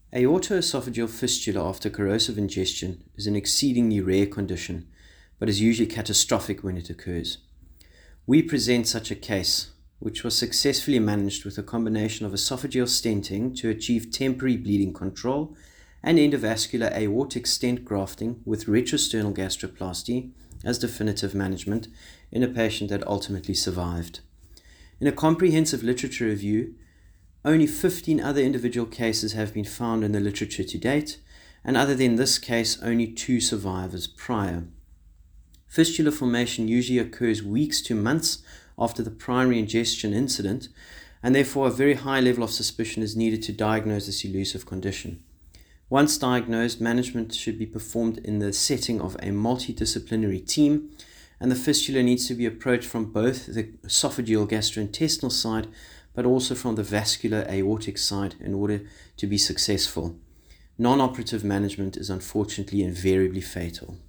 Aortoesophageal fistula after corrosive ingestion is an exceedingly rare condition, but is usually catastrophic when it occurs. We present such a case, which was successfully managed with a combination of esophageal stenting to achieve temporary bleeding control and endovascular aortic stent grafting with retrosternal gastroplasty as definitive management in a patient that ultimately survived. In a comprehensive literature review, only 15 other individual cases have been found in the literature to date, and other than this case, only 2 survivors prior. Fistula formation usually occurs weeks to months after the primary ingestion incident, and therefore a very high level of suspicion is needed to diagnose this elusive condition. Once diagnosed, management should be performed in the setting of a multidisciplinary team, and the fistula needs to be approached from both the esophageal gastrointestinal side but also from the vascular aortic side in order to be successful. Non-operative management is unfortunately invariably fatal.